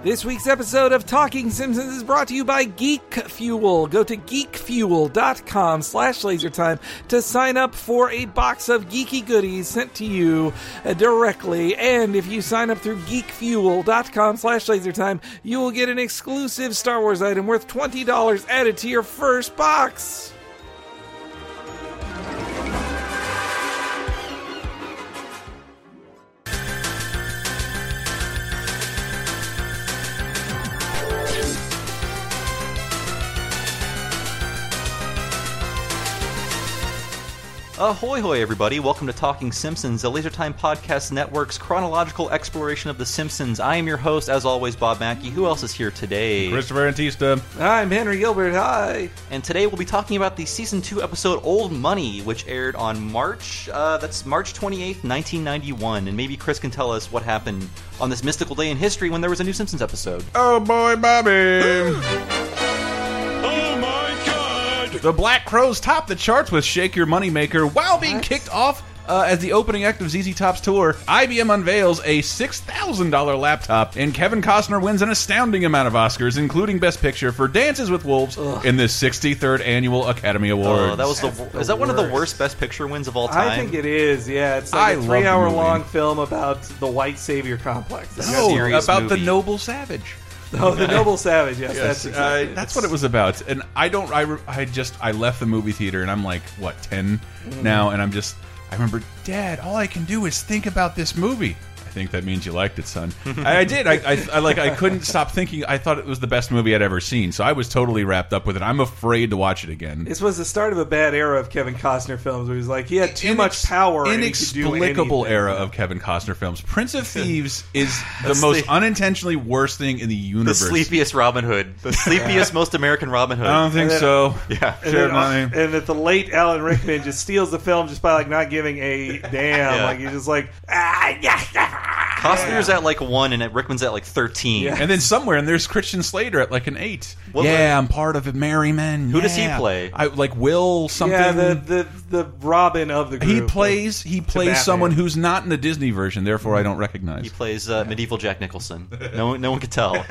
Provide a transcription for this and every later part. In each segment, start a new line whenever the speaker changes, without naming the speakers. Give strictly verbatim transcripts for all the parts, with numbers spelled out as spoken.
This week's episode of Talking Simpsons is brought to you by Geek Fuel. Go to geekfuel.com slash lasertime to sign up for a box of geeky goodies sent to you directly. And if you sign up through geekfuel.com slash lasertime, you will get an exclusive Star Wars item worth twenty dollars added to your first box.
Ahoy hoy everybody, welcome to Talking Simpsons, the LaserTime Podcast Network's chronological exploration of The Simpsons. I am your host, as always, Bob Mackey. Who else is here today?
Christopher Antista.
I'm Henry Gilbert, hi.
And today we'll be talking about the Season two episode Old Money, which aired on March, uh, that's March twenty-eighth, nineteen ninety-one. And maybe Chris can tell us what happened on this mystical day in history when there was a new Simpsons episode.
Oh boy, Bobby! The Black Crowes topped the charts with Shake Your Moneymaker while being
What?
kicked off uh, as the opening act of Z Z Top's tour. I B M unveils a six thousand dollar laptop, and Kevin Costner wins an astounding amount of Oscars, including Best Picture for Dances with Wolves
Ugh.
in the sixty-third Annual Academy Awards.
Oh, that was the,
That's the
is that one of the
worst.
worst Best Picture wins of all time?
I think it is, yeah. It's like
I
a
love the
three-hour-long
movie.
film about the white savior complex.
That's
no,
serious
about
movie.
the noble savage.
Oh, the Noble Savage, yes,
Yes,
that's exactly
uh,
it.
that's what it was about. And I don't. I, re- I just. I left the movie theater, and I'm like, what, ten now? And I'm just. I remember, Dad. All I can do is think about this movie. I think that means you liked it, son. I, I did. I, I, I like. I couldn't stop thinking. I thought it was the best movie I'd ever seen. So I was totally wrapped up with it. I'm afraid to watch it again.
This was the start of a bad era of Kevin Costner films where he was like, he had too
Inex-
much power and he could do
Inexplicable
anything.
era of Kevin Costner films. Prince of Thieves is the
That's
most
the-
unintentionally worst thing in the
The
universe.
sleepiest Robin Hood. The sleepiest, most American Robin Hood.
I don't think
And then-
so.
yeah.
And,
Sure,
then,
money.
and that the late Alan Rickman just steals the film just by like not giving a damn.
Yeah.
Like he's just like, ah, yeah,
Costner's at like one and Rickman's at like thirteen.
Yeah.
And then somewhere, and there's Christian Slater at like an eight.
What
yeah, I'm part of it, Merry Men.
Who does he
yeah.
play?
I like Will something.
yeah, the, the the Robin of the group.
he plays he plays
Batman.
someone who's not in the Disney version, therefore I don't recognize.
He plays uh, medieval Jack Nicholson. No one, no one could tell.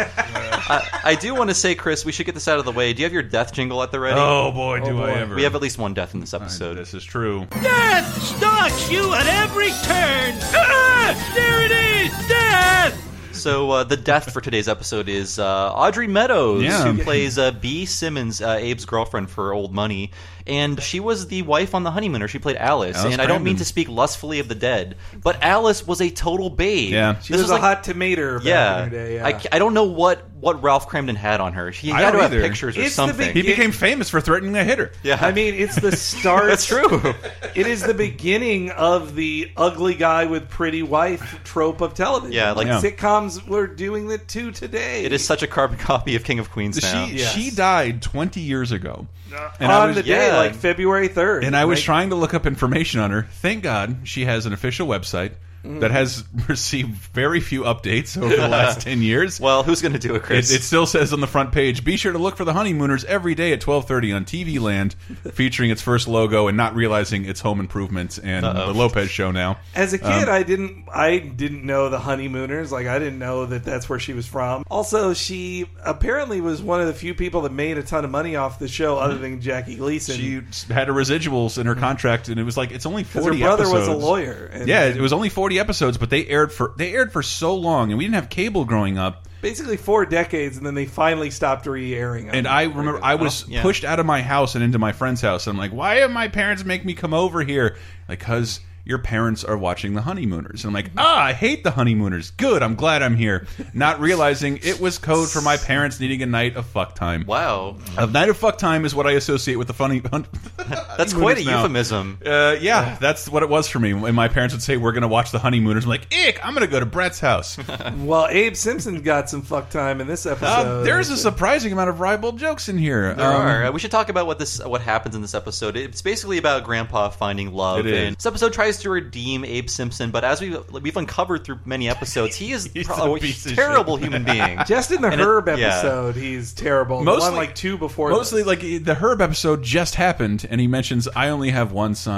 I, I do want to say, Chris, we should get this out of the way. Do you have your death jingle at the ready?
Oh boy, do
boy.
I ever!
We have at least one death in this
I-
episode.
This is true.
Death stalks you at every turn! Ah! There it is! Death!
So uh, the death for today's episode is uh, Audrey Meadows,
Yeah.
who plays uh, B. Simmons, uh, Abe's girlfriend for Old Money. And she was the wife on The Honeymooner. She played Alice.
Alice
and I don't mean
Brandon.
to speak lustfully of the dead, but Alice was a total babe.
Yeah.
She
This
was, a
like-
hot tomato back
Yeah.
in her day. Yeah.
I, I don't know what, what Ralph Cramden had on her. He
I
had
don't
to have
either.
pictures or
It's the
something.
big-
He became famous for threatening a hitter.
yeah.
I mean, it's the start.
That's true.
It is the beginning of the ugly guy with pretty wife trope of television.
Yeah, like-
Yeah.
sitcoms were doing that too today.
It is such a carbon copy of King of Queens now.
She
Yes.
she died twenty years ago, and
on
I was
the day,
yeah.
like February third.
and I was
Like,
trying to look up information on her. Thank God she has an official website that has received very few updates over the last ten years.
Well, who's going to do it,
It,
Chris?
it still says on the front page, be sure to look for the Honeymooners every day at twelve thirty on T V Land, featuring its first logo and not realizing it's Home Improvement and
Uh-oh.
the Lopez Show now.
As a kid,
Um,
I didn't. I didn't know the Honeymooners. Like I didn't know that that's where she was from. Also, she apparently was one of the few people that made a ton of money off the show, other than Jackie Gleason.
She had her residuals in her contract, and it was like, it's only
because
forty
her brother
episodes.
was a lawyer. And
Yeah, it was only forty episodes, but they aired for they aired for so long, and we didn't have cable growing up.
basically four decades, and then they finally stopped re-airing them.
And I remember I was
yeah.
pushed out of my house and into my friend's house. And I'm like, why have my parents make me come over here? Like, because your parents are watching The Honeymooners. And I'm like, ah, I hate The Honeymooners. Good, I'm glad I'm here. Not realizing it was code for my parents needing a night of fuck time.
wow.
A night of fuck time is what I associate with the funny.
That's quite a
now.
euphemism.
Uh, yeah, that's what it was for me. When my parents would say, we're going to watch The Honeymooners, I'm like, ick, I'm going to go to Brett's house.
well, Abe Simpson got some fuck time in this episode.
Uh, there's a surprising amount of ribald jokes in here.
There
Um,
are. Uh, We should talk about what this, what happens in this episode. It's basically about Grandpa finding love.
It is.
And this episode tries to redeem Abe Simpson, but as we we've uncovered through many episodes, he is
He's
pro-
a
a
piece of
terrible
shit.
human being.
Just in the
And it-
Herb
yeah.
episode, he's terrible.
Mostly-
the one like two before.
Mostly,
this.
like the Herb episode just happened, and he mentions, "I only have one son."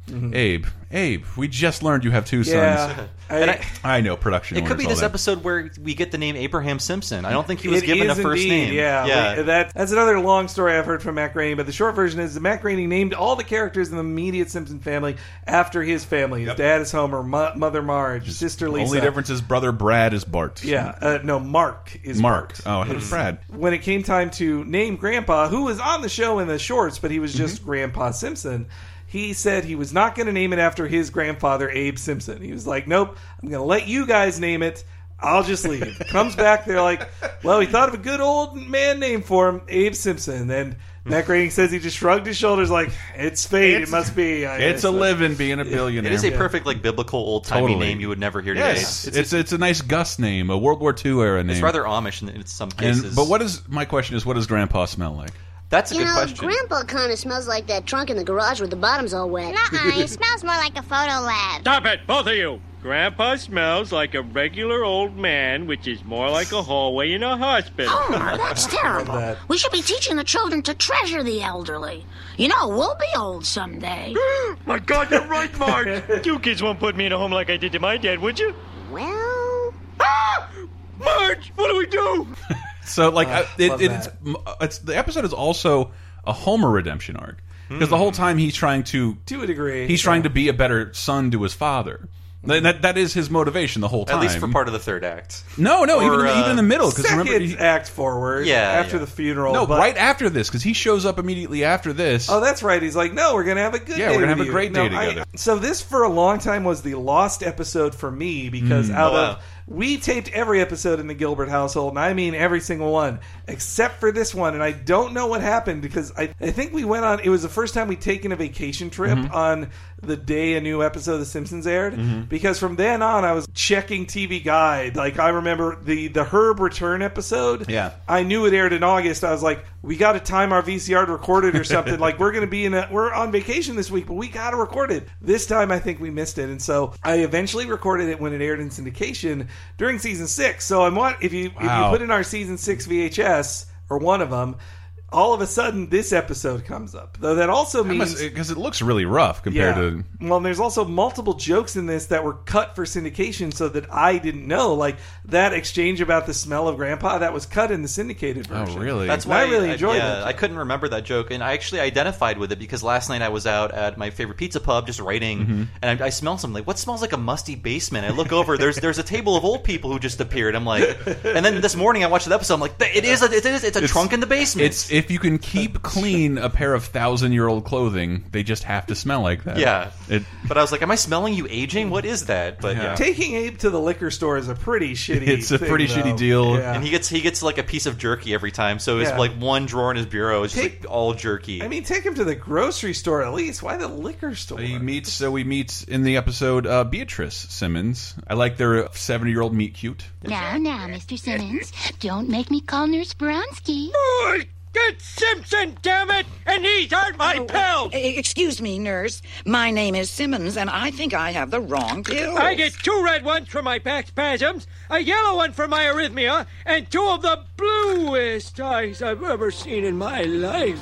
Mm-hmm. Abe, Abe, we just learned you have two
Yeah.
sons.
I, and I,
I know production.
It could be this
that.
episode where we get the name Abraham Simpson. I don't think he was
it
given a
is
first
indeed,
name.
Yeah,
yeah.
We, that, that's another long story I've heard from Matt Groening. But the short version is that Matt Groening named all the characters in the immediate Simpson family after his family. His
Yep.
dad is Homer, mo- mother Marge, his sister Lisa.
Only difference is brother Brad is Bart.
Yeah, uh, no, Mark is
Mark.
Bart.
Oh, it's Brad.
When it came time to name Grandpa, who was on the show in the shorts, but he was just
Mm-hmm.
Grandpa Simpson, he said he was not going to name it after his grandfather, Abe Simpson. He was like, nope, I'm going to let you guys name it. I'll just leave. Comes back, they're like, well, we thought of a good old man name for him, Abe Simpson. And Matt Groening says he just shrugged his shoulders like, it's fate,
It's-
it must be. I
It's
guess.
a living being a billionaire.
It is a perfect, like, biblical old-timey
Totally.
name you would never hear
Yes,
today.
it's it's a nice Gus name, a World War Two era name.
It's rather Amish in, in some cases.
And, but what is my question is, what does Grandpa smell like?
That's a
You
good
know,
question.
Grandpa kind of smells like that trunk in the garage where the bottom's all wet.
Nuh-uh, it smells more like a photo lab.
Stop it, both of you! Grandpa smells like a regular old man, which is more like a hallway in a hospital.
Oh, that's terrible.
that.
We should be teaching the children to treasure the elderly. You know, we'll be old someday.
My God, you're right, Marge! You kids won't put me in a home like I did to my dad, would you?
Well,
Ah! Marge, what do we do?
So, like,
Uh,
I- it,
love
it, it's, it's the episode is also a Homer redemption arc because the whole time he's trying to
To a degree.
he's trying
yeah.
to be a better son to his father. That, that that is his motivation the whole time.
At least for part of the third act.
No, no,
Or,
even in the,
uh,
even in the middle. Because
Second
remember, he,
act forward
Yeah,
after
yeah.
the funeral.
no,
but-
right after this, because he shows up immediately after this.
Oh, that's right. He's like, no, we're gonna have a good
Yeah,
day
we're gonna
with
have a
you."
great
No,
day
I-
together.
so this, for a long time, was the lost episode for me because out
Oh, wow.
of we taped every episode in the Gilbert household, and I mean every single one, except for this one. And I don't know what happened because I, I think we went on. It was the first time we'd taken a vacation trip
Mm-hmm.
on the day a new episode of The Simpsons aired. Because from then on, I was checking T V Guide. Like I remember the the Herb return episode.
Yeah.
I knew it aired in August. I was like, we got to time our V C R to record it or something. Like we're going to be in a we're on vacation this week, but we got to record it. This time I think we missed it, and so I eventually recorded it when it aired in syndication during season six. So I'm what if you if you
Wow.
put in our season six V H S or one of them, all of a sudden this episode comes up. Though that also means
because it looks really rough compared
yeah.
to.
Well, and there's also multiple jokes in this that were cut for syndication so that I didn't know. Like that exchange about the smell of Grandpa, that was cut in the syndicated
Oh,
version.
really?
That's
And
why
I really enjoyed
yeah,
that
I
joke.
couldn't remember that joke, and I actually identified with it because last night I was out at my favorite pizza pub just writing,
Mm-hmm.
and I, I smelled something. Like, what smells like a musty basement? I look over. There's there's a table of old people who just appeared. I'm like, and then this morning I watched the episode. I'm like, it is a, it is it's a
It's-
trunk in the basement.
It's if you can keep clean a pair of thousand year old clothing, they just have to smell like that.
yeah.
It,
But I was like, am I smelling you aging? What is that? But
Yeah.
yeah.
Taking Abe to the liquor store is a pretty shitty.
It's a
thing,
pretty
though.
shitty deal.
Yeah.
And he gets he gets like a piece of jerky every time. So it's
Yeah.
like one drawer in his bureau is just
Take-
like all jerky.
I mean, take him to the grocery store at least. Why the liquor store?
He meets. So we meet in the episode uh, Beatrice Simmons. I like their seventy-year-old meet cute.
Now, now, Mister Simmons, don't make me call Nurse Bronsky.
Oh, it's Simpson, damn it! And these aren't my pills!
E- Excuse me, nurse. My name is Simmons, and I think I have the wrong pills.
I get two red ones for my back spasms, a yellow one for my arrhythmia, and two of the bluest eyes I've ever seen in my life.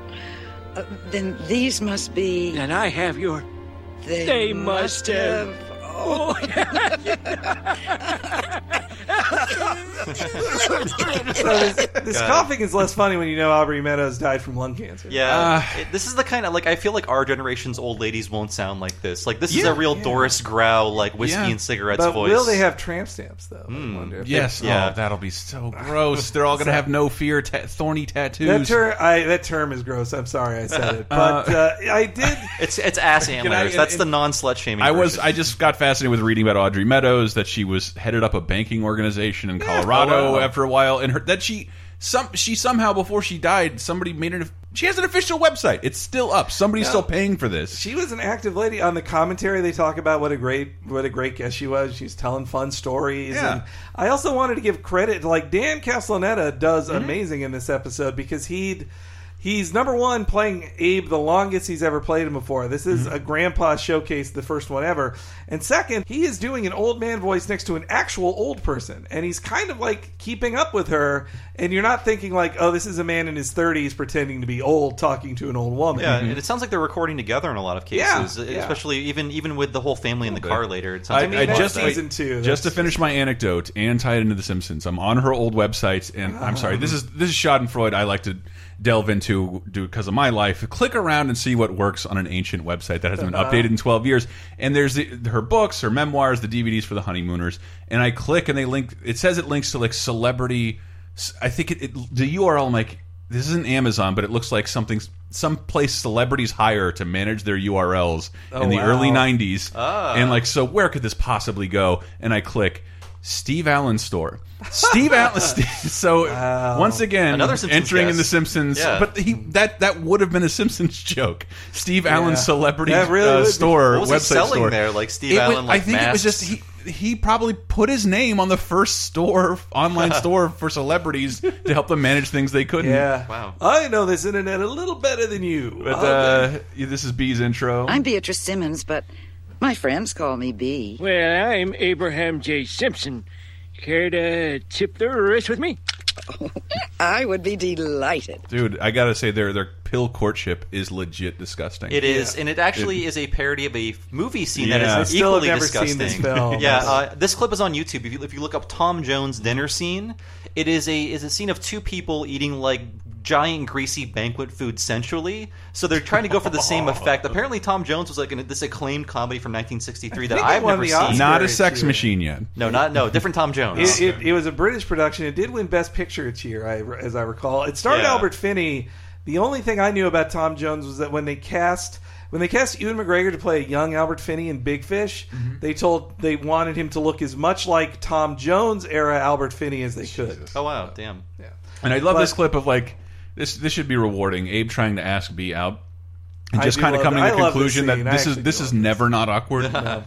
Uh, then these must be.
And I have your...
They,
They must have.
Oh,
So this, this coughing is less funny when you know Aubrey Meadows died from lung cancer.
Yeah, it- this is the kind of like I feel like our generation's old ladies won't sound like this. Like this is
Yeah,
a real
yeah.
Doris Grau like whiskey
Yeah.
and cigarettes
But
voice.
will they have tramp stamps though? I wonder if
Yes.
Yeah.
Oh, that'll be so gross. They're all gonna have no fear, ta thorny tattoos.
That term, I, that term is gross. I'm sorry I said it, but uh, I did.
It's it's ass antlers.
I-
That's
and-
the non-slut shaming.
I was.
version.
I just got fascinated with reading about Audrey Meadows that she was headed up a banking organization in Colorado
Oh, wow.
after a while, and her that she some she somehow before she died somebody made it. She has an official website. It's still up. Somebody's
Yeah.
still paying for this.
She was an active lady. On the commentary, they talk about what a great what a great guest she was. She was telling fun stories.
Yeah.
And I also wanted to give credit to like Dan Castellaneta does amazing in this episode because he'd He's number one playing Abe the longest he's ever played him before. This is mm-hmm. a grandpa showcase, the first one ever. And second, he is doing an old man voice next to an actual old person. And he's kind of like keeping up with her. And you're not thinking like, oh, this is a man in his thirties pretending to be old talking to an old woman.
Yeah, mm-hmm. and it sounds like they're recording together in a lot of cases. Yeah, yeah. Especially even even with the whole family in the car later. It sounds
I,
like
I, I just,
season two.
Just to finish my anecdote and tie it into The Simpsons, I'm on her old website. And I'm sorry, this is this is Schadenfreude I like to delve into do because of my life. Click around and see what works on an ancient website that hasn't been updated in twelve years. And there's the, her books, her memoirs, the D V Ds for the honeymooners. And I click and they link. It says it links to like celebrity. I think it, it the U R L. I'm like, this isn't Amazon, but it looks like something some place celebrities hire to manage their U R Ls oh, in the wow. early nineties.
Ah.
And like, so where could this possibly go? And I click Steve Allen store. Steve Allen. So wow. once again,
Another Simpsons
entering
guest.
in the Simpsons,
yeah.
but he that that would have been a Simpsons joke. Steve yeah. Allen's celebrity
really
uh, store,
what was
website
he selling
store.
there, like Steve
it
Allen.
Was,
like
I think
masks?
it was just he. He probably put his name on the first store, online store for celebrities to help them manage things they couldn't.
Yeah.
Wow.
I know this internet a little better than you.
But uh, this is B's intro.
I'm Beatrice Simmons, but my friends call me B.
Well, I'm Abraham J. Simpson. Care to tip the wrist with me?
I would be delighted.
Dude, I gotta say, their their pill courtship is legit disgusting.
It is,
yeah.
and it actually it, is a parody of a movie scene
yeah.
that is
I still
equally
have never
disgusting.
Seen this film.
yeah, uh, this clip is on YouTube. If you, if you look up Tom Jones dinner scene, it is a is a scene of two people eating like giant greasy banquet food sensually. So they're trying to go for the same effect. Apparently, Tom Jones was like an, this acclaimed comedy from nineteen sixty-three that I've never seen.
Not a sex machine yet.
No, not no, different Tom Jones.
It, it, it was a British production. It did win Best Picture each year, I, as I recall. It starred
Yeah.
Albert Finney. The only thing I knew about Tom Jones was that when they cast when they cast Ewan McGregor to play a young Albert Finney in Big Fish, mm-hmm. they told they wanted him to look as much like Tom Jones era Albert Finney as they could.
Jesus.
Oh wow, damn.
Yeah.
And I love
But-
this clip of like this. This should be rewarding. Abe trying to ask B out, and
I
just
do
kind of
love
coming
that.
to
I
the
love this
conclusion that
scene. I
this is
actually
this
do
is
love
never not awkward.
No.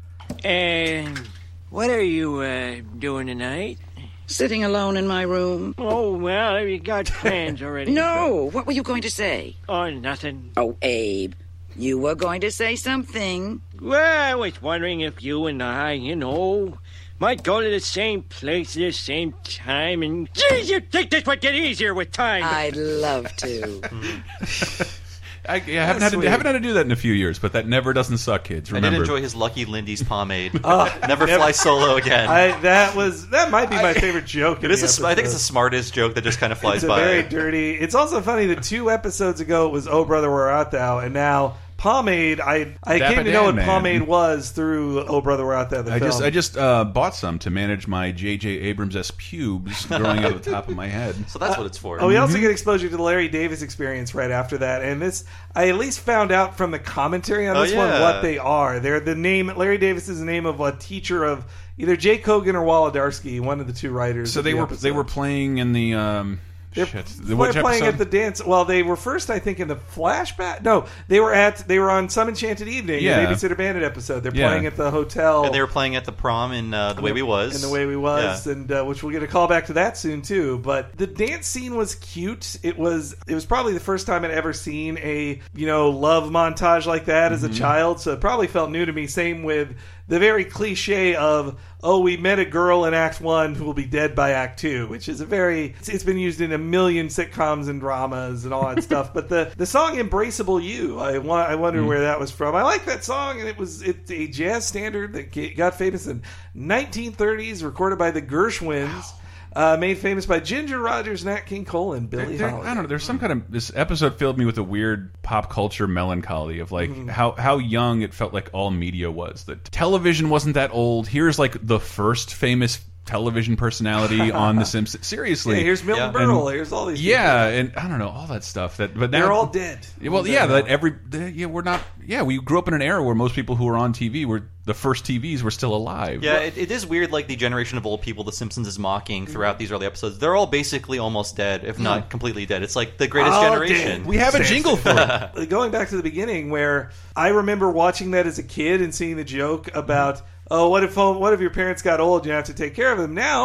And what are you uh, doing tonight?
Sitting alone in my room.
Oh, well, you got plans already.
No, what were you going to say?
Oh, nothing.
Oh, Abe, you were going to say something.
Well, I was wondering if you and I, you know, might go to the same place at the same time and... Geez, you'd think this would get easier with time.
I'd love to.
I, yeah, I haven't, had to, haven't had to do that in a few years, but that never doesn't suck, kids. Remember.
I did enjoy his Lucky Lindy's pomade.
Oh,
never, never fly solo again.
I, that was that might be my
I,
favorite joke.
It is. A, I think it's the smartest joke that just kind of flies
it's a
by.
Very dirty. It's also funny that two episodes ago it was "Oh Brother, Where Art Thou," and now pomade. I I
Dapper
came to know
Dan,
what
man.
pomade was through "Oh Brother, Where Art Thou." The
I
film.
just I just uh, bought some to manage my J J Abrams' pubes growing out of the top of my head.
So that's what it's for.
Oh, we also get exposure to the Larry Davis experience right after that, and this I at least found out from the commentary on
Oh,
this
yeah.
one what they are. They're the name Larry Davis is the name of a teacher of either Jake Hogan or Wolodarski, one of the two writers.
So
of
they
the
were
episode.
they were playing in the um,
They're
shit. The,
they're
which
playing
episode?
at the dance. Well, they were first, I think, in the flashback. No, they were at they were on Some Enchanted Evening,
Yeah.
the Babysitter Bandit episode. They're
Yeah.
playing at the hotel.
And they were playing at the prom in uh, The Way We Was.
In The Way We Was,
Yeah.
and uh, which we'll get a call back to that soon too. But the dance scene was cute. It was it was probably the first time I'd ever seen a you know love montage like that as a
Mm-hmm.
child. So it probably felt new to me. Same with the very cliche of oh we met a girl in Act One who will be dead by Act Two, which is a very it's, it's been used in a million sitcoms and dramas and all that stuff. But the the song "Embraceable You," I want I wonder
Mm.
where that was from. I like that song, and it was it's a jazz standard that ga- got famous in nineteen thirties, recorded by the Gershwins. Uh, made famous by Ginger Rogers, Nat King Cole, and Billie
There-
Holiday.
I don't know. There's some kind of this episode filled me with a weird pop culture melancholy of like
Mm-hmm.
how how young it felt like all media was. That television wasn't that old. Here's like the first famous television personality on The Simpsons. Seriously,
Yeah, here's Milton
Yeah.
Berle.
And-
Here's all these.
yeah, and I don't know all that stuff. That but now
They're all dead.
Well, yeah, that every yeah we're not. Yeah, we grew up in an era where most people who were on T V were the first T Vs were still alive.
Yeah, it, it is weird, like the generation of old people The Simpsons is mocking throughout these early episodes. They're all basically almost dead, if not completely dead. It's like the greatest
All
generation.
dead.
we have a jingle for it.
Uh, Going back to the beginning, where I remember watching that as a kid and seeing the joke about, oh, what if what if your parents got old? You have to take care of them. Now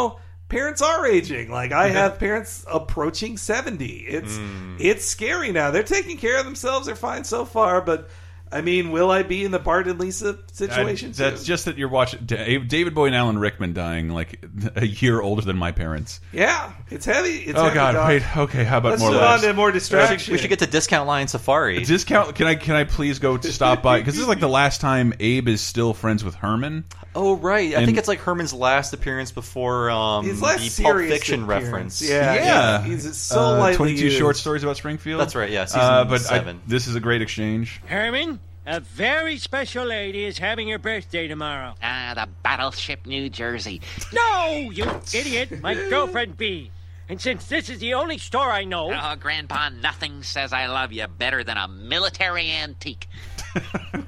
parents are aging. Like, I have parents approaching seventy. It's mm. it's scary now. They're taking care of themselves. They're fine so far, but I mean, will I be in the Bart and Lisa situation?
I, that's
too?
just that you're watching David Bowie and Alan Rickman dying like a year older than my parents.
Yeah, it's heavy. It's
oh
heavy,
God!
dog.
Wait, okay. How about
Let's
more?
move
laughs?
on to more distraction.
We should get to Discount Line Safari.
Discount? Can I? Can I please go to stop by? Because this is like the last time Abe is still friends with Herman.
Oh right, I
and,
think it's like Herman's last appearance before um,
his
last the Pulp Fiction
appearance.
reference.
Yeah,
yeah.
yeah. He's so
uh,
lightly
twenty-two
used.
short stories about Springfield.
That's right. Yeah, season
uh, but
seven.
I, this is a great exchange.
Herman, a very special lady is having her birthday tomorrow.
Ah, the Battleship New Jersey.
No, you idiot! My girlfriend Bee. And since this is the only store I know...
Oh, Grandpa, nothing says I love you better than a military antique.
uh,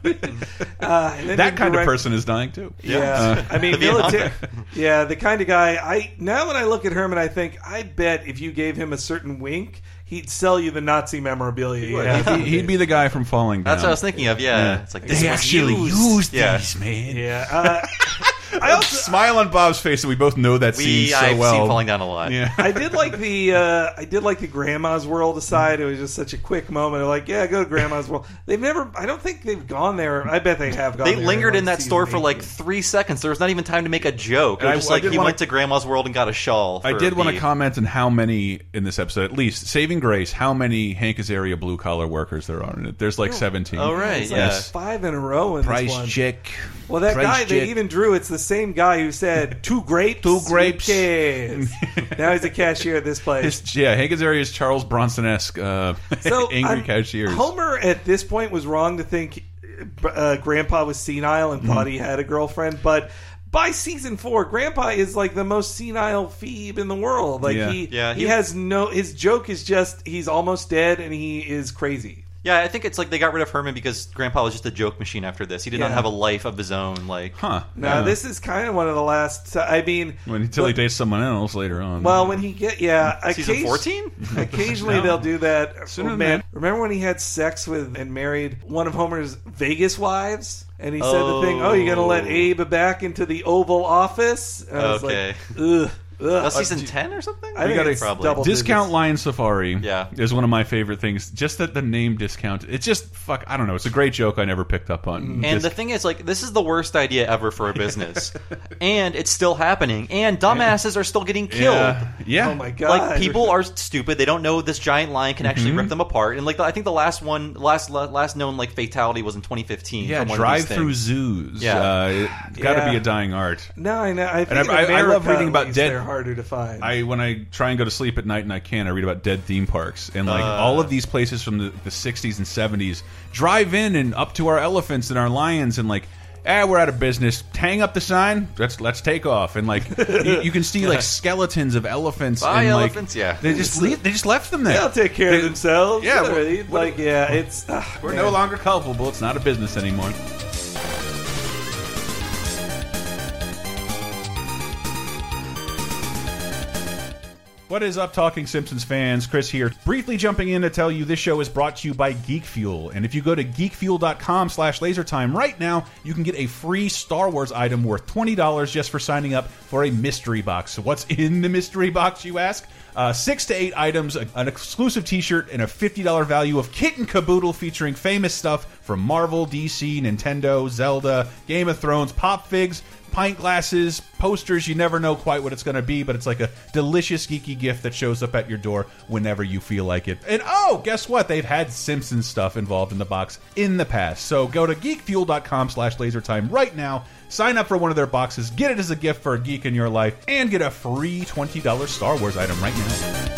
that kind direct... of person is dying, too.
Yeah. Uh, I mean, military... Yeah, the kind of guy... I Now when I look at Herman, I think, I bet if you gave him a certain wink... He'd sell you the Nazi memorabilia.
He yeah. he'd, he'd be the guy from Falling Down.
That's what I was thinking of. Yeah, yeah. It's like this
they actually
used,
used
yeah.
these, man.
Yeah. Uh, I also
smile on Bob's face that we both know that
we,
scene so
I've
well.
Seen Falling Down a lot.
Yeah.
I did like the uh, I did like the Grandma's World aside. It was just such a quick moment of like, yeah, go to Grandma's World. They've never. I don't think they've gone there. I bet they have gone.
They
there
lingered
in,
in that store for like three seconds. There was not even time to make a joke. It was
I,
just like he
wanna,
went to Grandma's World and got a shawl.
I did want to comment on how many in this episode, at least Saving Grace, how many Hank Azaria blue collar workers there are in it. There's like seventeen.
Oh right,
it's
yeah,
like five in a row in
Price
this one.
chick.
Well, that
Price
guy
chick.
they even drew. It's the same guy who said two grapes,
two grapes.
Now he's a cashier at this place.
His, yeah, Hank Azaria is Charles Bronson-esque uh,
so,
angry
um,
cashiers.
Homer at this point was wrong to think uh, Grandpa was senile and thought mm. he had a girlfriend, but. By season four, Grandpa is like the most senile Phoebe in the world. Like
yeah.
he,
yeah, he,
he has no. His joke is just he's almost dead and he is crazy.
Yeah, I think it's like they got rid of Herman because Grandpa was just a joke machine after this. He did
yeah.
not have a life of his own. Like,
huh?
Now
yeah.
this is kind of one of the last. I mean,
when, until but, he dates someone else later on.
Well, when he get yeah,
season fourteen.
Occasionally no. they'll do that. Sooner oh, man, that. Remember when he had sex with and married one of Homer's Vegas wives? And he said
oh.
the thing, oh, you're going to let Abe back into the Oval Office? And I was
okay.
like, ugh. Ugh.
That's season ten or something?
I think
gotta,
it's
probably.
double
Discount
digits.
Line Safari
yeah.
is one of my favorite things. Just that the name discount. It's just, fuck, I don't know. It's a great joke I never picked up on.
And
Disc
the thing is, like, this is the worst idea ever for a business. And it's still happening. And dumbasses are still getting killed.
Yeah. yeah.
Oh, my God.
Like, people are stupid. They don't know this giant lion can actually mm-hmm. rip them apart. And, like, I think the last one, last last known, like, fatality was in twenty fifteen.
Yeah,
from one
drive-through zoos.
Yeah.
Uh, it's got to
yeah.
be a dying art.
No, I know. I think
and
in
I,
America,
I love reading about dead.
They're harder to find.
I when I try and go to sleep at night and I can, I read about dead theme parks and like
uh,
all of these places from the, the sixties and seventies. Drive in and up to our elephants and our lions and like, ah, we're out of business. Hang up the sign. Let's let's take off. And like you, you can see like skeletons of elephants.
Bye,
and,
elephants.
Like,
yeah,
they just leave, they just left them there.
They'll take care
they,
of themselves.
Yeah,
we're, like yeah, it's uh,
we're
man.
no longer culpable. It's not a business anymore. What is up, Talking Simpsons fans? Chris here, briefly jumping in to tell you this show is brought to you by Geek Fuel. And if you go to geekfuel.com slash lasertime right now, you can get a free Star Wars item worth twenty dollars just for signing up for a mystery box. So what's in the mystery box, you ask? Uh, six to eight items, an exclusive t-shirt, and a fifty dollar value of kit and caboodle featuring famous stuff from Marvel, D C, Nintendo, Zelda, Game of Thrones, Pop Figs, pint glasses, posters. You never know quite what it's going to be, but it's like a delicious geeky gift that shows up at your door whenever you feel like it. And oh, guess what? They've had Simpsons stuff involved in the box in the past. So go to geekfuel.com slash lasertime right now. Sign up for one of their boxes, get it as a gift for a geek in your life, and get a free twenty dollar Star Wars item right now.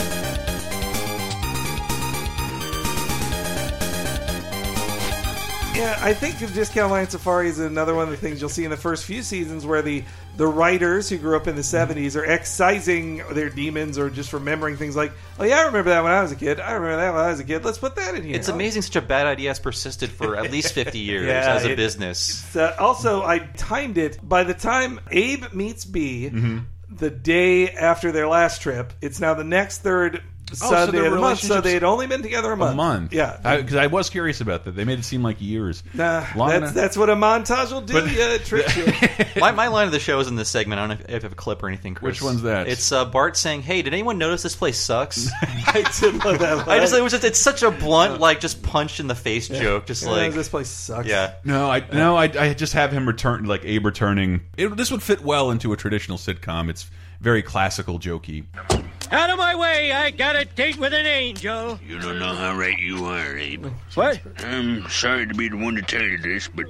Yeah, I think Discount Line Safari is another one of the things you'll see in the first few seasons where the, the writers who grew up in the seventies are excising their demons or just remembering things like, oh yeah, I remember that when I was a kid. I remember that when I was a kid. Let's put that in here.
It's amazing such a bad idea has persisted for at least fifty years
yeah,
as a
it,
business.
Uh, also, I timed it. By the time Abe meets Bee, mm-hmm. the day after their last trip, it's now the next third
so
Sunday
their
of the month, so
relationship's
they'd only been together a month.
A month.
Yeah.
Because I, I was curious about that. They made it seem like years.
Nah,
Long
that's,
enough.
that's what a montage will do.
But-
Yeah, it tricks you.
my, my line of the show is in this segment. I don't know if you have a clip or anything, Chris.
Which one's that?
It's uh, Bart saying, "Hey, did anyone notice this place sucks?"
I did love that line.
I just it was just it's such a blunt, like just punch in the face joke. Just
Yeah,
like
this place sucks.
yeah.
No, I no, I, I just have him return, like Abe returning. It, this would fit well into a traditional sitcom. It's very classical, jokey.
Out of my way, I got a date with an angel.
You don't know how right you are, Abe.
What?
I'm sorry to be the one to tell you this, but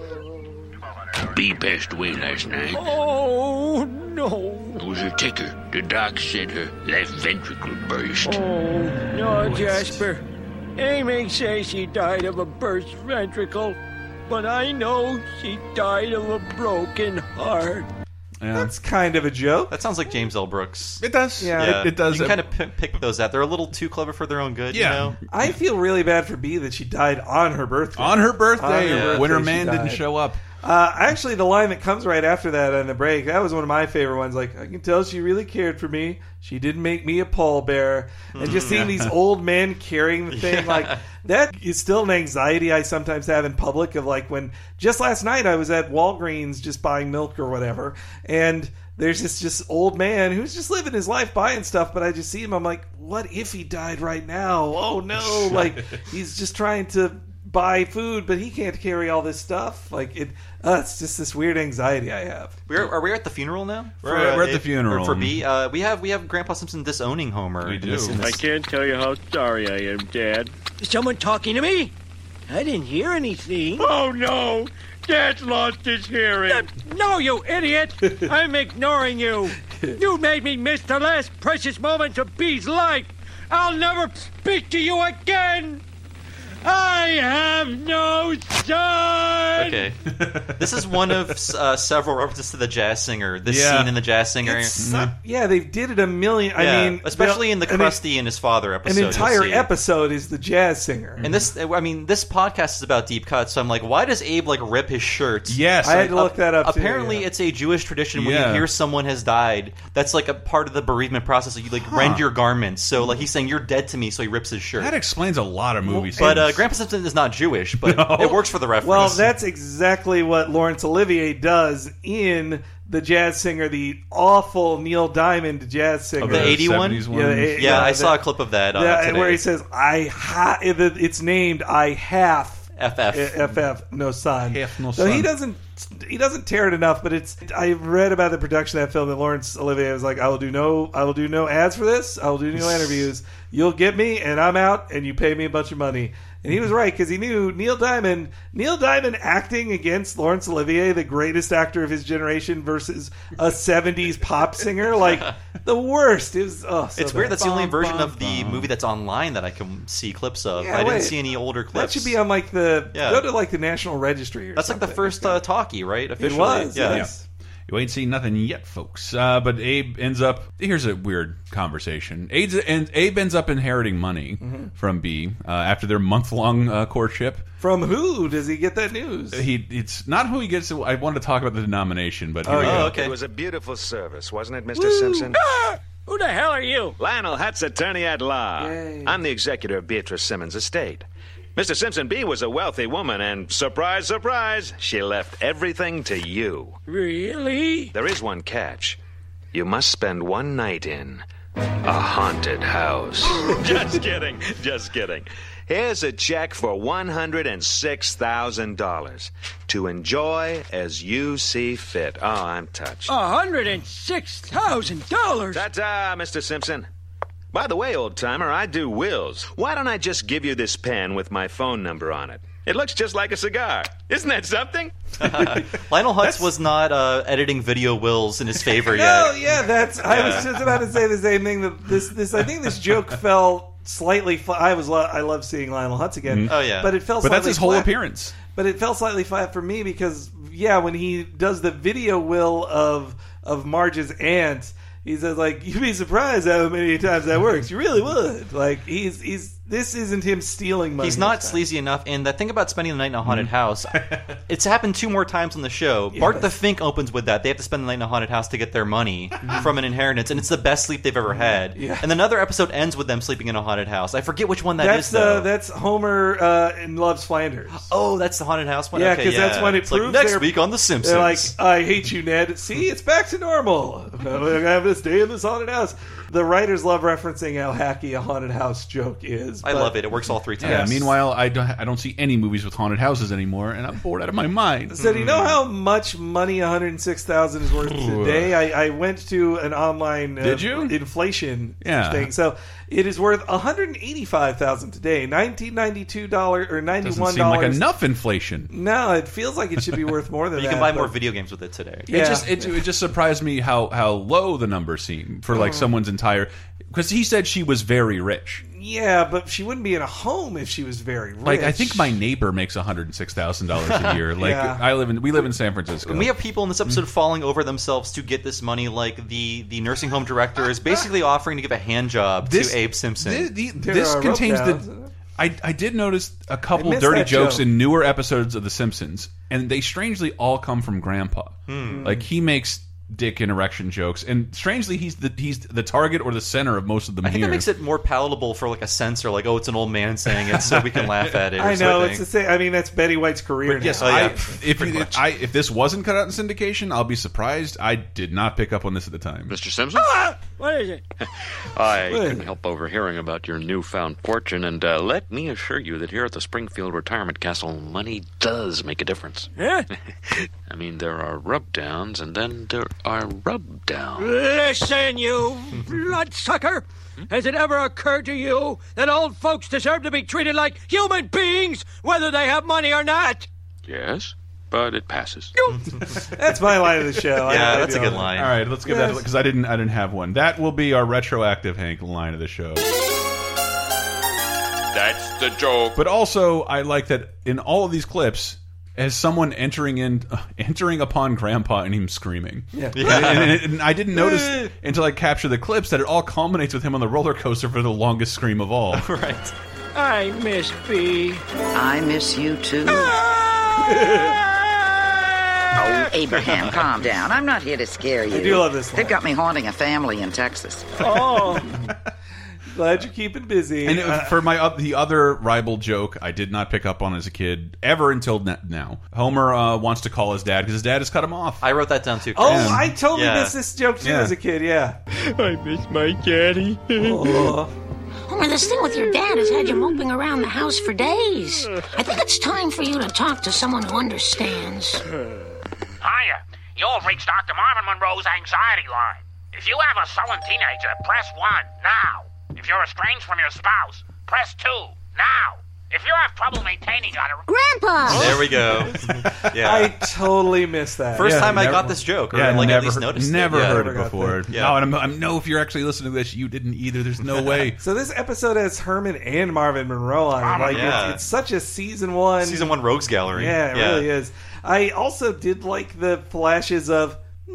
uh, B passed away last night.
Oh, no.
It was her ticker. The doc said her left ventricle burst.
Oh, no, Jasper. Amy says she died of a burst ventricle, but I know she died of a broken heart.
Yeah.
That's kind of a joke.
That sounds like James L. Brooks.
It does.
Yeah.
Yeah,
It, it does.
You can kind of p- pick those out. They're a little too clever for their own good.
Yeah.
You know?
I feel really bad for B that she died on her birthday.
On her birthday,
On her birthday,
when her
she
man
died.
didn't show up.
Uh, actually, the line that comes right after that on the break, that was one of my favorite ones. Like, I can tell she really cared for me. She didn't make me a pallbearer. And just seeing these old men carrying the thing,
Yeah.
like, that is still an anxiety I sometimes have in public of, like, when, just last night I was at Walgreens just buying milk or whatever, and there's this just old man who's just living his life buying stuff, but I just see him, I'm like, what if he died right now? Oh, no. Like, he's just trying to buy food, but he can't carry all this stuff. Like it, uh, it's just this weird anxiety I have.
We're are we at the funeral now?
We're, uh, we're at the
if-
funeral
for B. Uh, we have we have Grandpa Simpson disowning Homer.
We
in
do.
this- in this-
I can't tell you how sorry I am, Dad. Is someone talking to me? I didn't hear anything. Oh, no. Dad's lost his hearing. Uh, no, you idiot. I'm ignoring you. You made me miss the last precious moments of B's life. I'll never speak to you again. I have no son!
Okay. This is one of uh, several references to the Jazz Singer. This
Yeah.
scene in the Jazz Singer.
It's so- yeah, they did it a million. I
Yeah,
mean,
especially in the
an-
Krusty and his father episode.
An
you'll
entire
see.
episode is the Jazz Singer.
And this, I mean, this podcast is about deep cuts, so I'm like, why does Abe, like, rip his shirt?
Yes.
I had to look that up, too,
Apparently,
yeah.
it's a Jewish tradition when
Yeah.
you hear someone has died, that's, like, a part of the bereavement process. You, like, rend your garments. So, like, he's saying, you're dead to me, so he rips his shirt.
That explains a lot of movies.
But uh, Grandpa Simpson is not Jewish, but
No.
it works for the reference.
Well, that's exactly what Laurence Olivier does in the Jazz Singer, the awful Neil Diamond Jazz Singer.
the eighty-one?
seventies
Yeah,
ones.
the-
yeah, I
the-
saw a clip of that uh,
Yeah,
today.
where he says, "I ha." It's named "I half."
F F.
F F, no son.
Half no
so he
son.
doesn't he doesn't tear it enough, but it's I read about the production of that film that Laurence Olivier was like, I will do no I will do no ads for this, I will do no interviews. You'll get me and I'm out and you pay me a bunch of money. And he was right because he knew Neil Diamond Neil Diamond acting against Laurence Olivier, the greatest actor of his generation, versus a seventies pop singer, like the worst. It was oh so
It's weird.
bad.
That's the only
Bum,
version
bum,
of the
bum.
movie that's online that I can see clips of.
Yeah,
I didn't
wait.
see any older clips.
That should be on like the
Yeah.
go to like the National Registry or
That's
something.
like the first uh, talkie, right? Officially.
It was,
yeah.
yes.
You ain't seen nothing yet, folks. Uh, but Abe ends up. Here's a weird conversation. Abe's, and Abe ends up inheriting money
Mm-hmm.
from B uh, after their month-long uh, courtship.
From who does he get that news?
He, it's not who he gets. I wanted to talk about the denomination, but here
Oh,
we
yeah.
go.
okay.
It was a beautiful service, wasn't it, Mister Simpson?
Ah! Who the hell are you?
Lionel Hutz, attorney at law.
Yay.
I'm the executor of Beatrice Simmons' estate. Mister Simpson B was a wealthy woman, and surprise, surprise, she left everything to you.
Really?
There is one catch. You must spend one night in a haunted house. Just kidding. Just kidding. Here's a check for one hundred six thousand dollars to enjoy as you see fit. Oh, I'm touched.
A hundred and six thousand dollars.
Ta-ta, Mister Simpson. By the way, old-timer, I do wills. Why don't I just give you this pen with my phone number on it? It looks just like a cigar. Isn't that something?
Lionel Hutz was not uh, editing video wills in his favor
No,
yet.
yeah, that's. I was just about to say the same thing. That this, this, I think this joke fell slightly. Flat. I was, lo- I love seeing Lionel Hutz again.
Oh, yeah.
but it fell.
But
slightly
that's his whole
flat.
appearance.
But it fell slightly flat for me because, yeah, when he does the video will of of Marge's aunt, he says like, "You'd be surprised how many times that works. You really would." Like he's he's This isn't him stealing money.
He's not sleazy enough, and the thing about spending the night in a haunted mm. house, it's happened two more times on the show. Yes. Bart the Fink opens with that. They have to spend the night in a haunted house to get their money from an inheritance, and it's the best sleep they've ever had. Yeah. And another episode ends with them sleeping in a haunted house. I forget which one that
that's
is, though.
Uh, that's Homer uh, in Loves Flanders.
Oh, that's the haunted house one?
Yeah,
because
okay, yeah. that's when it
it's
proves
like, next week on The Simpsons.
They're like, I hate you, Ned. See, it's back to normal. I have this day in this haunted house. The writers love referencing how hacky a haunted house joke is.
I love it. It works all three times.
Yeah, meanwhile, I don't, I don't see any movies with haunted houses anymore, and I'm bored out of my mind.
So do you know how much money one hundred six thousand is worth today? I, I went to an online uh,
Did you?
inflation
yeah.
thing. So it is worth one hundred eighty-five thousand dollars today. nineteen ninety-two dollars or ninety-one dollars.
Doesn't seem like enough inflation.
No, it feels like it should be worth more than
you
that.
You can buy more video games with it today.
Yeah. It just it, it just surprised me how, how low the numbers seem for like oh. someone's entire... Because he said she was very rich.
Yeah, but she wouldn't be in a home if she was very rich.
Like, I think my neighbor makes one hundred six thousand dollars a year. Like,
yeah.
I live in we live in San Francisco.
And we have people in this episode falling over themselves to get this money. Like the the nursing home director is basically offering to give a hand job this, to Abe Simpson.
This, the, this contains the. I I did notice a couple dirty jokes
joke.
in newer episodes of The Simpsons, and they strangely all come from Grandpa.
Hmm.
Like he makes dick and erection jokes, and strangely he's the he's the target or the center of most of them.
I think
here.
that makes it more palatable for like a censor, like, oh, it's an old man saying it, so we can laugh at it. Or
I know
something.
it's the same. I mean, that's Betty White's career.
But yes,
oh, yeah,
I, if you, I if this wasn't cut out in syndication, I'll be surprised. I did not pick up on this at the time.
Mister Simpson,
ah, what is it?
I couldn't help overhearing about your newfound fortune, and uh, let me assure you that here at the Springfield Retirement Castle, money does make a difference.
Yeah.
I mean, there are rub downs, and then there are rub downs.
Listen, you bloodsucker! Has it ever occurred to you that old folks deserve to be treated like human beings, whether they have money or not?
Yes, but it passes.
That's my line of the show.
Yeah,
I,
that's
I
a good line.
All right, let's get yes. that because I didn't I didn't have one. That will be our retroactive Hank line of the show.
That's the joke.
But also, I like that in all of these clips, as someone entering in, uh, entering upon Grandpa and him screaming.
Yeah,
yeah. And, and, and I didn't notice until I captured the clips that it all culminates with him on the roller coaster for the longest scream of all.
Right.
I miss B.
I miss you too.
Ah!
Oh, Abraham, calm down. I'm not here to scare you.
I do love this line.
They've got me haunting a family in Texas.
Oh. Glad you're keeping busy.
And it,
uh,
for my uh, the other ribald joke, I did not pick up on as a kid ever until now. Homer uh, wants to call his dad because his dad has cut him off.
I wrote that down too.
Oh,
Yeah.
I totally
Yeah.
missed this joke too
Yeah.
as a kid. Yeah.
I miss my daddy.
Oh.
Homer, this thing with your dad has had you moping around the house for days. I think it's time for you to talk to someone who understands.
Hiya. You've reached Doctor Marvin Monroe's anxiety line. If you have a sullen teenager, press one now. If you're estranged from your spouse, press two now. If you have trouble maintaining on a...
Grandpa!
There we go. Yeah.
I totally missed that.
First
Yeah,
time I
never-
got this joke, or
Yeah,
like
never,
at least noticed
never
it. Yeah.
heard
Never
it
got
before.
that.
Yeah.
No, and I'm, I know if you're actually listening to this, you didn't either. There's no way.
So this episode has Herman and Marvin Monroe on it. Like
Yeah.
it's, it's such a season one.
Season one Rogues Gallery.
Yeah, it really is. I also did like the flashes of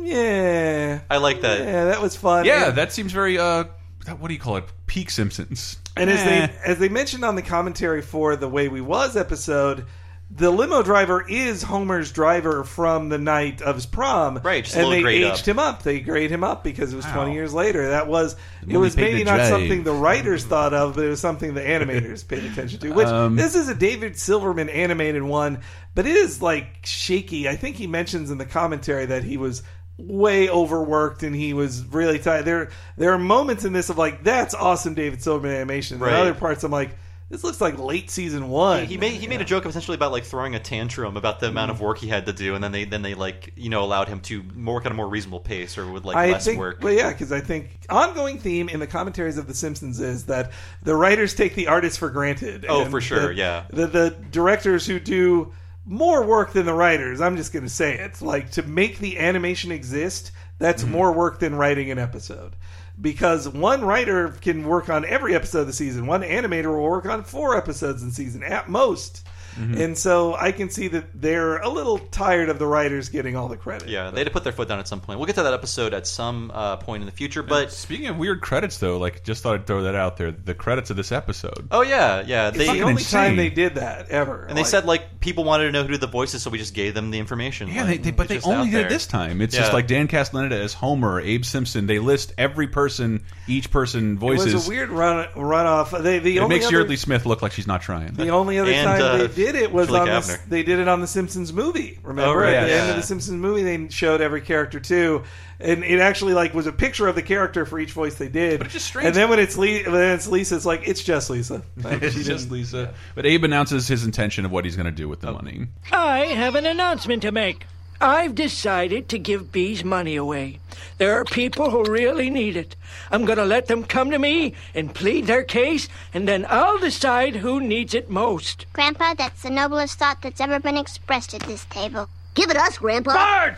yeah.
I like that.
Yeah, that was fun.
Yeah,
And-
that seems very uh, that- what do you call it? Peak Simpsons.
And as
Eh.
they as they mentioned on the commentary for the Way We Was episode, the limo driver is Homer's driver from the night of his prom.
Right, just a
and
little
they
grade
aged
up.
him up. They grade him up because it was
Wow.
twenty years later. That was it
movie
was
paid
maybe
to
not
drive.
something the writers thought of, but it was something the animators paid attention to. Which
Um,
this is a David Silverman animated one, but it is like shaky. I think he mentions in the commentary that he was way overworked and he was really tired. There there are moments in this of like, that's awesome David Silverman animation.
Right.
And other parts I'm like, this looks like late season one.
He made he made a joke essentially about like throwing a tantrum about the amount of work he had to do, and then they then they like you know allowed him to more kind of more reasonable pace or with like
I
less
think,
work.
Well, yeah, because I think ongoing theme in the commentaries of The Simpsons is that the writers take the artists for granted.
Oh,
And
for sure,
the,
yeah.
The the directors who do more work than the writers. I'm just going to say it. Like to make the animation exist, that's
Mm-hmm.
more work than writing an episode. Because one writer can work on every episode of the season. One animator will work on four episodes in season at most. Mm-hmm. And so I can see that they're a little tired of the writers getting all the credit.
Yeah, they had to put their foot down at some point. We'll get to that episode at some uh, point in the future. But
and speaking of weird credits, though, like just thought I'd throw that out there. The credits of this episode.
Oh yeah, yeah.
It's
they,
the only
insane.
time they did that ever.
And they
like,
said like people wanted to know who did the voices, so we just gave them the information.
Yeah,
like,
they, they, but they only did
there.
it this time. It's
yeah.
just like Dan Castellaneta as Homer, Abe Simpson. They list every person, each person voices.
It was a weird run runoff. They, the
it
only
makes
other,
Yeardley Smith look like she's not trying.
The only other
and,
time
uh,
they did it was
Julie
on
Kavner.
this, they did it on the Simpsons movie. Remember,
Oh, right,
at the
yeah.
end of the Simpsons movie, they showed every character too, and it actually like was a picture of the character for each voice they did.
But it's just strange.
And then when it's Le- when it's Lisa, it's like it's just Lisa. Like,
It's
she
just
didn't-
Lisa.
yeah.
But Abe announces his intention of what he's going to do with the money.
I have an announcement to make. I've decided to give bees money away. There are people who really need it. I'm going to let them come to me and plead their case, and then I'll decide who needs it most.
Grandpa, that's the noblest thought that's ever been expressed at this table. Give it us, Grandpa.
Bart!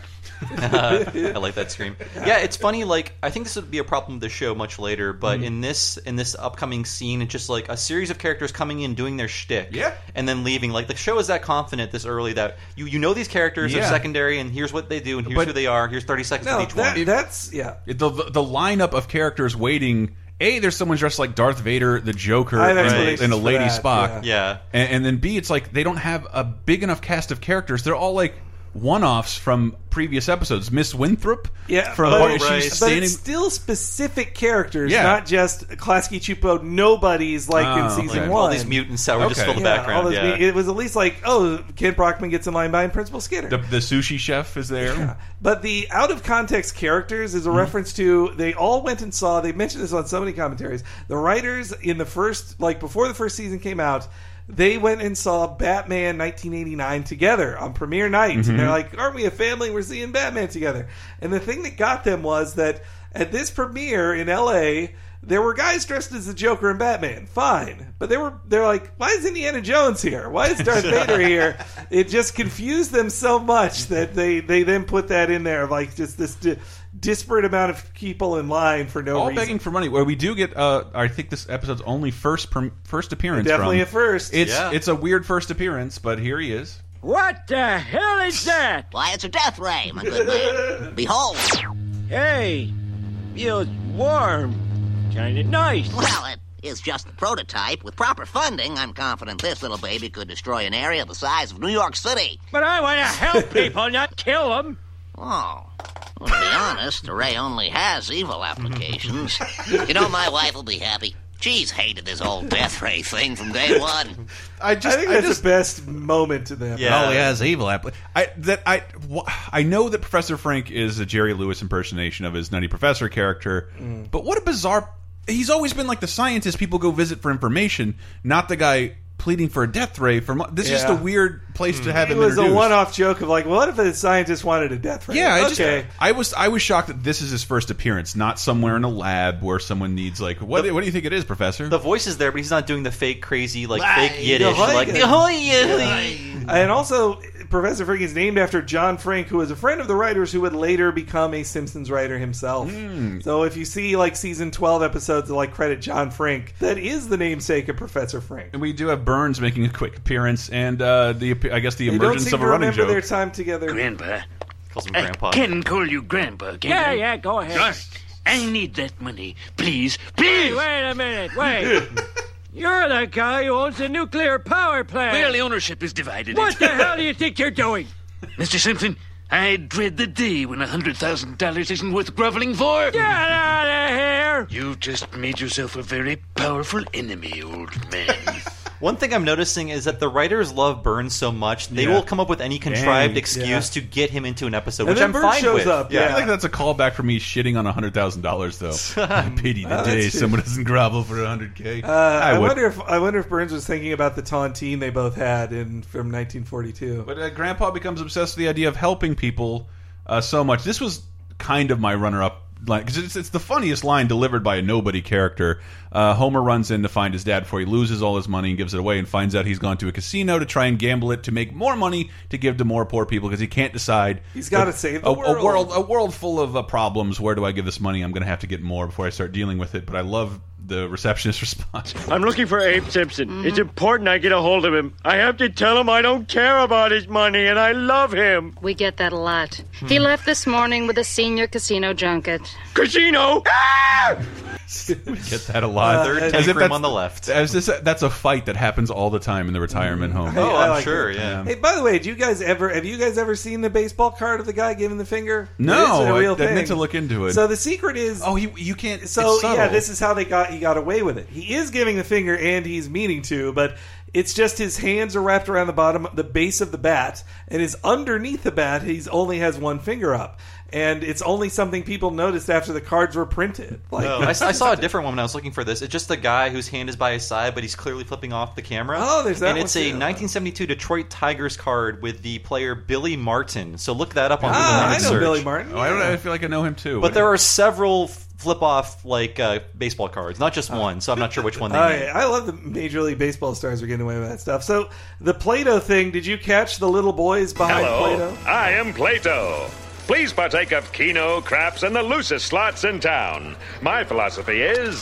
I like that scream. Yeah, it's funny. Like, I think this would be a problem with the show much later, but
Mm.
in this in this upcoming scene, it's just like a series of characters coming in, doing their shtick,
Yeah.
and then leaving. Like, the show is that confident this early that you you know these characters are
Yeah.
secondary, and here's what they do, and here's
But-
who they are. Here's thirty seconds
No,
of each
that,
one.
that's yeah.
The, the, the lineup of characters waiting. A, there's someone dressed like Darth Vader, the Joker,
I have
and,
explanations
and a
for
Lady
that,
Spock.
yeah.
And, and then B, it's like they don't have a big enough cast of characters. They're all like one-offs from previous episodes. Miss Winthrop,
Yeah,
from
but,
she's
right.
but
standing.
it's still specific characters,
Yeah.
not just Klasky Chupo nobodies like
Oh,
in season
Like,
one.
all these mutants that were just
Okay.
fill the
Yeah,
background.
all those
Yeah.
mu- it was at least like, oh, Ken Brockman gets in line by Principal Skinner.
the, the sushi chef is there.
Yeah. But the out of context characters is a
Mm-hmm.
reference to they all went and saw. They mentioned this on so many commentaries. The writers in the first, like before the first season came out, they went and saw Batman nineteen eighty-nine together on premiere night.
Mm-hmm.
And they're like, aren't we a family? We're seeing Batman together. And the thing that got them was that at this premiere in L A, there were guys dressed as the Joker and Batman. Fine. But they were they're like, why is Indiana Jones here? Why is Darth Vader here? It just confused them so much that they, they then put that in there, like just this di- disparate amount of people in line for no
All
reason.
begging for money. Well, we do get. Uh, I think this episode's only first prom- first appearance.
Definitely
from.
a first.
It's
Yeah.
it's a weird first appearance, but here he is.
What the hell is that?
Why, it's a death ray, my good man. Behold.
Hey, feels warm. Kinda nice.
Well, it is just the prototype. With proper funding, I'm confident this little baby could destroy an area the size of New York City.
But I want to help people, not kill them.
Oh. Well, to be honest, the ray only has evil applications. You know, my wife will be happy. She's hated this whole death ray thing from day one.
I
I
just.
think
I
that's
just,
the best moment to them.
Yeah.
Oh, he has evil appli- I that I wh- I know that Professor Frank is a Jerry Lewis impersonation of his Nutty Professor character,
Mm.
but what a bizarre. He's always been like the scientist people go visit for information, not the guy pleading for a death ray. From this is just a
Yeah.
weird place to have
It
him
was a
introduced.
one-off joke of like, what if a scientist wanted a death ray?
Yeah, I just
okay.
I was I was shocked that this is his first appearance, not somewhere in a lab where someone needs like what what do you think it is, Professor?
The voice is there, but he's not doing the fake, crazy, like
Right.
fake Yiddish,
Yeah,
like
yeah.
"Ahoy, ahoy."
And also, Professor Frank is named after John Frank, who was a friend of the writers who would later become a Simpsons writer himself.
Hmm.
So if you see like season twelve episodes that like credit John Frank, that is the namesake of Professor Frank.
And we do have Burns making a quick appearance, and uh, the I guess the
They don't
emergence
seem
of
to
a running
remember
joke.
their time together.
Grandpa.
Calls him
I
Grandpa.
can call you Grandpa, can
Yeah,
I?
yeah, go ahead.
Just, I need that money. Please,
Hey,
please!
wait a minute, wait. You're the guy who owns the nuclear power plant.
Well, the ownership is divided.
What the hell do you think you're doing?
Mister Simpson, I dread the day when a hundred thousand dollars isn't worth groveling for.
Get out of here!
You've just made yourself a very powerful enemy, old man.
One thing I'm noticing is that the writers love Burns so much they
Yeah.
will come up with any contrived
Dang,
excuse
yeah.
to get him into an episode,
And
which
then
I'm
Burns
fine
shows
with.
up,
I
yeah.
feel like that's a callback for me shitting on a hundred thousand dollars, though. I pity the
Oh,
day
that's true.
someone doesn't grovel for a hundred k.
Uh, I,
would.
wonder if I wonder if Burns was thinking about the tontine they both had in from nineteen forty-two.
But uh, Grandpa becomes obsessed with the idea of helping people uh, so much. This was kind of my runner-up line because it's, it's the funniest line delivered by a nobody character. Uh, Homer runs in to find his dad before he loses all his money and gives it away, and finds out he's gone to a casino to try and gamble it to make more money to give to more poor people because he can't decide.
He's gotta
But
save the
a,
world.
A world, a world full of uh, problems. Where do I give this money? I'm going to have to get more before I start dealing with it. But I love the receptionist responds.
I'm looking for Abe Simpson. Mm-hmm. It's important I get a hold of him. I have to tell him I don't care about his money and I love him.
We get that a lot. Hmm. He left this morning with a senior casino junket.
Casino? Ah!
We get that a lot.
Uh, Third tank room on the left.
As this, that's a fight that happens all the time in the retirement home.
Oh, I'm
like
sure.
It.
Yeah.
Hey, by the way, do you guys ever have you guys ever seen the baseball card of the guy giving the finger?
No,
it's a real
I,
thing.
I meant to look into it.
So the secret is,
oh, you you can't.
So yeah, this is how they got he got away with it. He is giving the finger and he's meaning to, but it's just his hands are wrapped around the bottom, the base of the bat, and is underneath the bat. He's only has one finger up. And it's only something people noticed after the cards were printed. Like,
no, I, I saw a different one when I was looking for this. It's just a guy whose hand is by his side, but he's clearly flipping off the camera.
Oh, there's that
And it's
one
a
too.
nineteen seventy-two Detroit Tigers card with the player Billy Martin. So look that up on
Ah,
Google
I
Image
know
search.
Billy Martin.
Oh, I don't know. I feel like I know him too.
But there are several flip-off like uh, baseball cards, not just one. So I'm not sure which one they
I,
mean.
I love the Major League Baseball stars are getting away with that stuff. So the Play-Doh thing, did you catch the little boys behind
Hello,
Play-Doh?
I am Plato. Please partake of Keno, craps, and the loosest slots in town. My philosophy is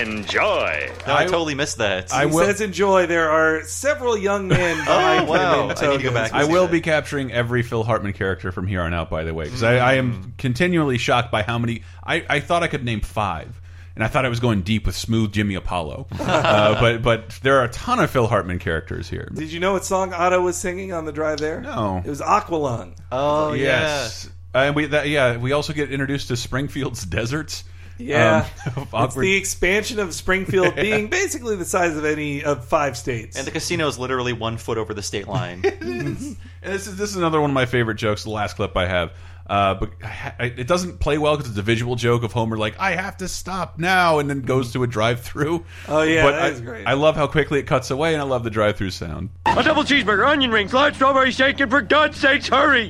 enjoy.
No, I, I totally missed that.
I he will... says enjoy. There are several young men behind
oh, wow.
him in
I need to go back.
I will be capturing every Phil Hartman character from here on out, by the way, because mm. I, I am continually shocked by how many. I, I thought I could name five. And I thought I was going deep with Smooth Jimmy Apollo, uh, but but there are a ton of Phil Hartman characters here.
Did you know what song Otto was singing on the drive there?
No,
it was Aqualung.
Oh
yes,
yeah.
Uh, and we that, yeah we also get introduced to Springfield's deserts.
Yeah,
um,
it's the expansion of Springfield being basically the size of any of five states,
and the casino is literally one foot over the state line.
And this is this is another one of my favorite jokes. The last clip I have. Uh, but it doesn't play well because it's a visual joke of Homer like, I have to stop now, and then goes to a drive-through.
Oh, yeah,
but
that
I,
is great.
I love how quickly it cuts away, and I love the drive-through sound.
A double cheeseburger, onion rings, large strawberry shake, and for God's sakes, hurry!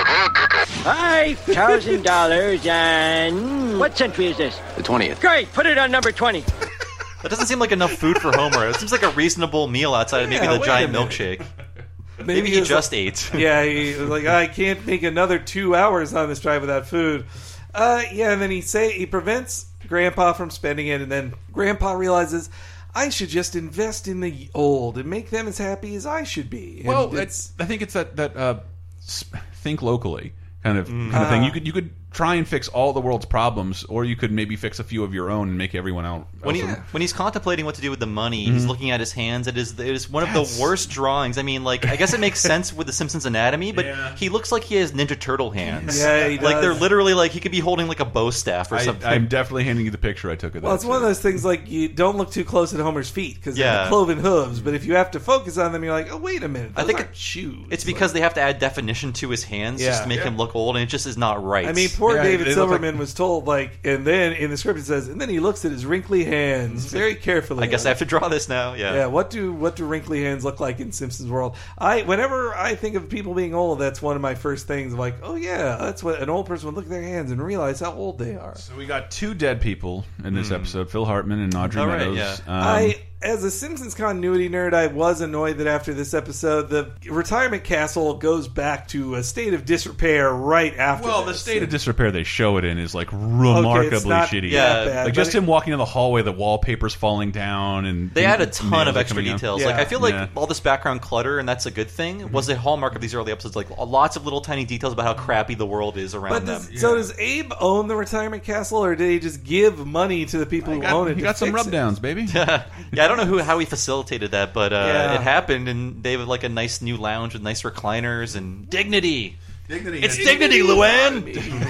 Five thousand dollars and... What century is this?
The twentieth.
Great, put it on number twenty.
That doesn't seem like enough food for Homer. It seems like a reasonable meal outside of maybe
Yeah,
the giant
a minute.
milkshake.
Maybe,
Maybe he
was
just
like,
ate.
Yeah, he was like, I can't make another two hours on this drive without food. Uh, yeah, and then he say he prevents Grandpa from spending it, and then Grandpa realizes I should just invest in the old and make them as happy as I should be. And
Well, it's, I think it's that that uh, think locally kind of kind of thing. You could you could try and fix all the world's problems, or you could maybe fix a few of your own and make everyone out.
When, he, when he's contemplating what to do with the money, he's
Mhm.
looking at his hands. It is it is one of
Yes.
the worst drawings. I mean, like I guess it makes sense with the Simpsons anatomy, but
Yeah.
he looks like he has Ninja Turtle hands.
Yeah, he
like
does.
they're literally like he could be holding like a bow staff or
I,
something.
I'm definitely handing you the picture I took of that.
Well, it's one of those things like you don't look too close at Homer's feet because
Yeah.
they're cloven hooves. But if you have to focus on them, you're like, oh wait a minute, those
I think
aren't shoes.
It's because they have to add definition to his hands just
Yeah.
to make
Yeah.
him look old, and it just is not right.
I mean, poor
Yeah,
David
they look like-
Silverman was told like, and then in the script it says, and then he looks at his wrinkly hands very carefully.
I guess I have to draw this now. Yeah.
Yeah, what do what do wrinkly hands look like in Simpsons world? I whenever I think of people being old, that's one of my first things. I'm like, oh yeah, that's what an old person would look at their hands and realize how old they are.
So we got two dead people in this episode: Phil Hartman and Audrey
All right,
Meadows.
yeah.
Um,
I, as a Simpsons continuity nerd, I was annoyed that after this episode, the retirement castle goes back to a state of disrepair right after.
well, the
this.
state of disrepair they show it in is like remarkably
not
shitty.
that bad,
like
but
just
it-
him walking in the hallway, the wallpaper's falling down, and
They add a
and
ton
nails
of
are
extra
coming out.
details.
Yeah.
Like I feel like
Yeah.
all this background clutter, and that's a good thing, was a hallmark of these early episodes. Like lots of little tiny details about how crappy the world is around
But
them.
does, so does Abe own the retirement castle, or did he just give money to the people who
got-
own it?
he
to
got some
fix
rub
it?
downs, baby.
yeah, I don't know who how he facilitated that, but uh,
Yeah.
it happened, and they have like a nice new lounge with nice recliners and dignity.
Dignity.
It's dignity, Luann.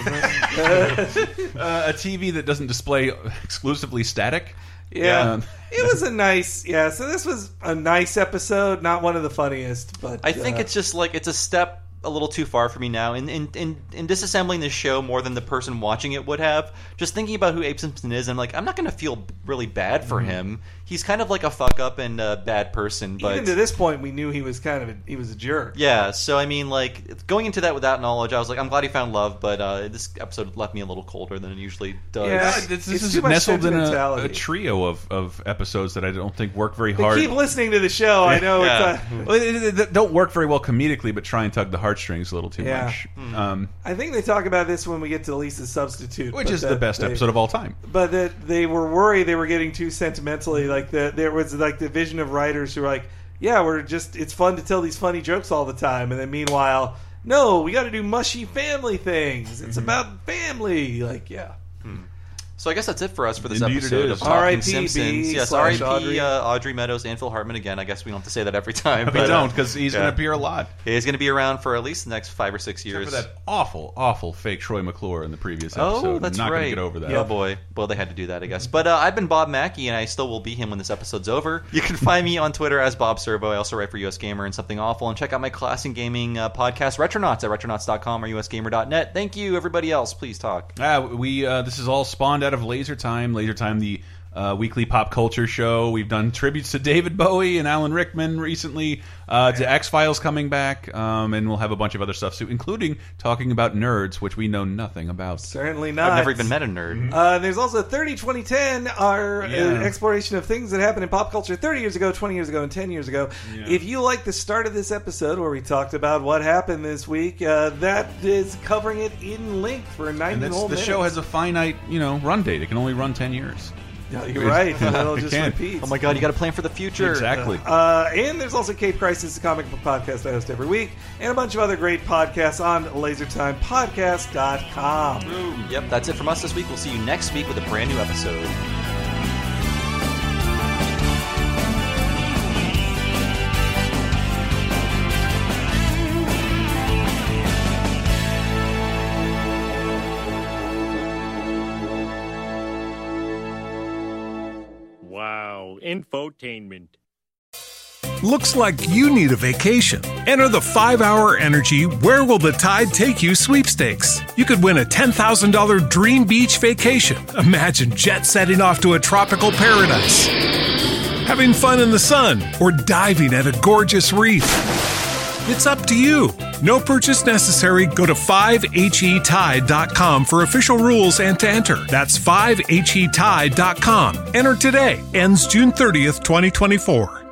uh, a T V that doesn't display exclusively static.
Yeah,
Um,
it was a nice. Yeah, so this was a nice episode, not one of the funniest, but
I think
uh,
it's just like it's a step a little too far for me now in, in in in disassembling this show more than the person watching it would have. Just thinking about who Abe Simpson is, I'm like, I'm not going to feel really bad for
Mm-hmm.
him. He's kind of like a fuck up and a bad person, but
even to this point, we knew he was kind of a, he was a jerk.
yeah. So I mean, like going into that without knowledge, I was like, I'm glad he found love, but uh, this episode left me a little colder than it usually does.
Yeah.
this this
It's
is
too much
nestled in a,
sentimentality.
a trio of, of episodes that I don't think work very
They
hard.
keep listening to the show. I know.
Yeah.
It's, uh,
Well, it- it- it don't work very well comedically, but try and tug the heartstrings a little too
Yeah.
much. Um,
I think they talk about this when we get to Lisa's Substitute,
which
but
is the
that
best
they-
episode of all time.
But that they were worried they were getting too sentimentally. Like the, there was like the vision of writers who were like, "Yeah, we're just it's fun to tell these funny jokes all the time," and then meanwhile, no, we got to do mushy family things. It's about family. Like, yeah.
So I guess that's it for us for this
Indeed it
episode
is.
of Talking
R I P
Simpsons. Yes, R I
slash
P
Audrey.
Uh, Audrey Meadows and Phil Hartman again. I guess we don't have to say that every time.
We
but,
don't,
uh,
because he's
yeah.
going to appear a lot.
He's going to be around for at least the next five or six years.
Except for that awful, awful fake Troy McClure in the previous
Oh,
episode.
that's
I'm not
right.
going to get over that.
Oh boy. Well, they had to do that, I guess. But uh, I've been Bob Mackey, and I still will be him when this episode's over. You can find me on Twitter as Bob Servo. I also write for U S Gamer and Something Awful, and check out my class and gaming uh, podcast, Retronauts, at retronauts dot com or U S gamer dot net. Thank you, everybody else. Please talk.
Uh, we uh, this is all spawned out of Laser Time. Laser Time, the uh, weekly pop culture show. We've done tributes to David Bowie and Alan Rickman recently. Uh, to X-Files coming back, um, and we'll have a bunch of other stuff too, including talking about nerds, which we know nothing about.
Certainly not.
I've never even met a nerd.
Uh, there's also thirty twenty ten, our
Yeah.
uh, exploration of things that happened in pop culture thirty years ago, twenty years ago, and ten years ago.
Yeah.
If you like the start of this episode where we talked about what happened this week, uh, that is covering it in length for ninety
And that's,
whole
the
minutes.
show has a finite, you know, run date. It can only run ten years.
Yeah, you're right. And it'll
It
just
can.
repeat.
Oh my god, you got to plan for the future.
Exactly.
Uh, and there's also Cape Crisis, a comic book podcast I host every week, and a bunch of other great podcasts on laser time podcast dot com.
Yep, that's it from us this week. We'll see you next week with a brand new episode.
Wow, infotainment.
Looks like you need a vacation. Enter the five hour Energy Where Will the Tide Take You sweepstakes. You could win a ten thousand dollars dream beach vacation. Imagine jet setting off to a tropical paradise, having fun in the sun, or diving at a gorgeous reef. It's up to you. No purchase necessary. Go to five H E tide dot com for official rules and to enter. That's five H E tide dot com. Enter today. Ends June thirtieth, twenty twenty-four.